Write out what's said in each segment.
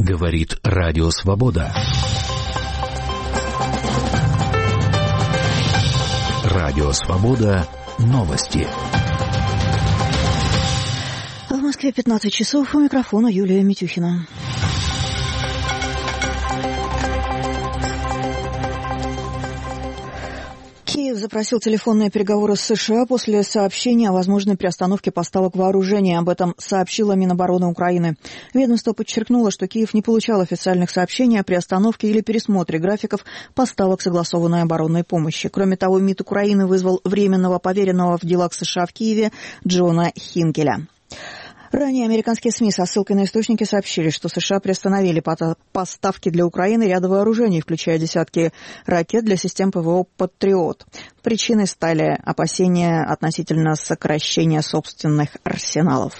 Говорит Радио Свобода. Радио Свобода. Новости. В Москве 15 часов. У микрофона Юлия Митюхина. Киев запросил телефонные переговоры с США после сообщения о возможной приостановке поставок вооружения. Об этом сообщила Минобороны Украины. Ведомство подчеркнуло, что Киев не получал официальных сообщений о приостановке или пересмотре графиков поставок согласованной оборонной помощи. Кроме того, МИД Украины вызвал временного поверенного в делах США в Киеве Джона Хинкеля. Ранее американские СМИ со ссылкой на источники сообщили, что США приостановили поставки для Украины ряда вооружений, включая десятки ракет для систем ПВО «Патриот». Причиной стали опасения относительно сокращения собственных арсеналов.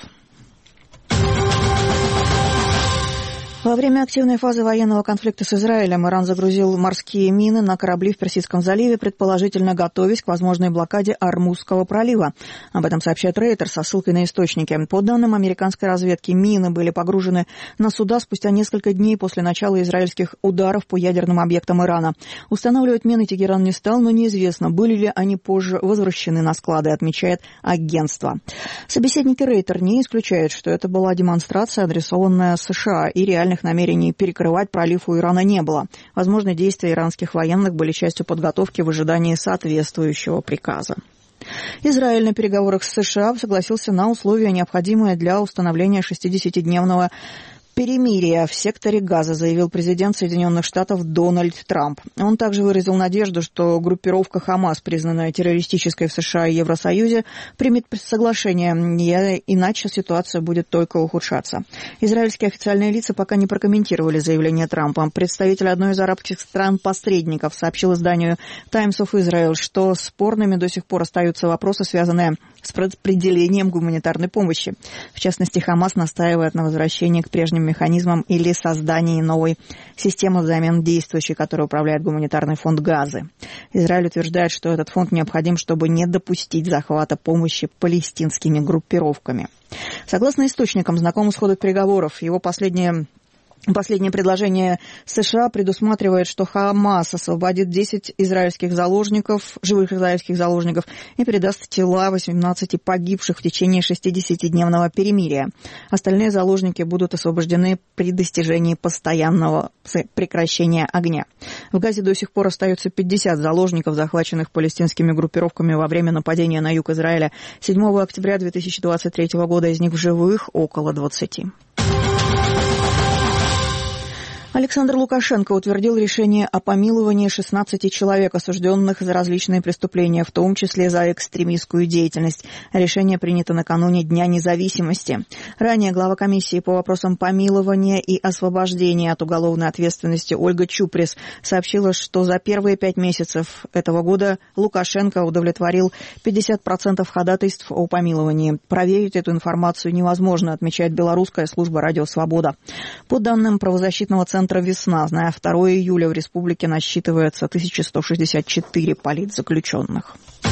Во время активной фазы военного конфликта с Израилем Иран загрузил морские мины на корабли в Персидском заливе, предположительно готовясь к возможной блокаде Ормузского пролива. Об этом сообщает Рейтер со ссылкой на источники. По данным американской разведки, мины были погружены на суда спустя несколько дней после начала израильских ударов по ядерным объектам Ирана. Устанавливать мины Тегеран не стал, но неизвестно, были ли они позже возвращены на склады, отмечает агентство. Собеседники Рейтер не исключают, что это была демонстрация, адресованная США, и реальных намерений перекрывать пролив у Ирана не было. Возможно, действия иранских военных были частью подготовки в ожидании соответствующего приказа. Израиль на переговорах с США согласился на условия, необходимые для установления 60-дневного перемирия в секторе Газа, заявил президент Соединенных Штатов Дональд Трамп. Он также выразил надежду, что группировка Хамас, признанная террористической в США и Евросоюзе, примет соглашение, иначе ситуация будет только ухудшаться. Израильские официальные лица пока не прокомментировали заявление Трампа. Представитель одной из арабских стран-посредников сообщил изданию Times of Israel, что спорными до сих пор остаются вопросы, связанные с распределением гуманитарной помощи. В частности, Хамас настаивает на возвращении к прежним механизмам или создании новой системы взамен действующей, которой управляет гуманитарный фонд Газы. Израиль утверждает, что этот фонд необходим, чтобы не допустить захвата помощи палестинскими группировками. Согласно источникам, знакомым с ходом переговоров, его последнее предложение США предусматривает, что Хамас освободит 10 израильских заложников, живых израильских заложников, и передаст тела 18 погибших в течение 60-дневного перемирия. Остальные заложники будут освобождены при достижении постоянного прекращения огня. В Газе до сих пор остается 50 заложников, захваченных палестинскими группировками во время нападения на юг Израиля 7 октября 2023 года. Из них в живых около 20. Александр Лукашенко утвердил решение о помиловании 16 человек, осужденных за различные преступления, в том числе за экстремистскую деятельность. Решение принято накануне Дня независимости. Ранее глава комиссии по вопросам помилования и освобождения от уголовной ответственности Ольга Чуприс сообщила, что за первые 5 месяцев этого года Лукашенко удовлетворил 50% ходатайств о помиловании. Проверить эту информацию невозможно, отмечает белорусская служба «Радио Свобода». По данным правозащитного центра «Весна», на 2 июля в республике насчитывается 1164 политзаключенных.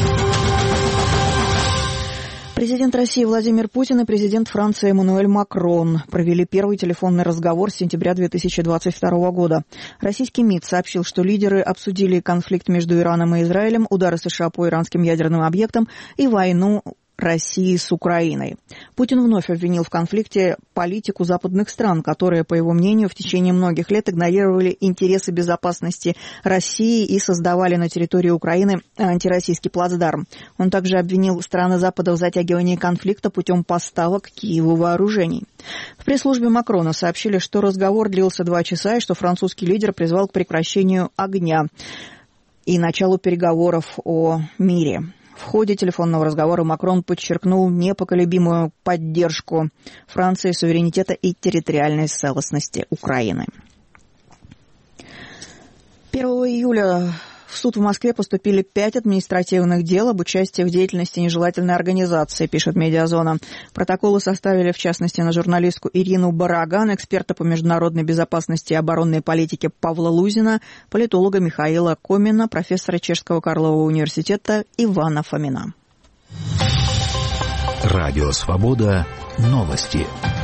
Президент России Владимир Путин и президент Франции Эммануэль Макрон провели первый телефонный разговор с сентября 2022 года. Российский МИД сообщил, что лидеры обсудили конфликт между Ираном и Израилем, удары США по иранским ядерным объектам и войну России с Украиной. Путин вновь обвинил в конфликте политику западных стран, которые, по его мнению, в течение многих лет игнорировали интересы безопасности России и создавали на территории Украины антироссийский плацдарм. Он также обвинил страны Запада в затягивании конфликта путем поставок Киеву вооружений. В пресс-службе Макрона сообщили, что разговор длился 2 часа и что французский лидер призвал к прекращению огня и началу переговоров о мире. В ходе телефонного разговора Макрон подчеркнул непоколебимую поддержку Франции суверенитета и территориальной целостности Украины. 1 июля в суд в Москве поступили 5 административных дел об участии в деятельности нежелательной организации, пишет «Медиазона». Протоколы составили, в частности, на журналистку Ирину Бараган, эксперта по международной безопасности и оборонной политике Павла Лузина, политолога Михаила Комина, профессора Чешского Карлового университета Ивана Фомина. Радио «Свобода». Новости.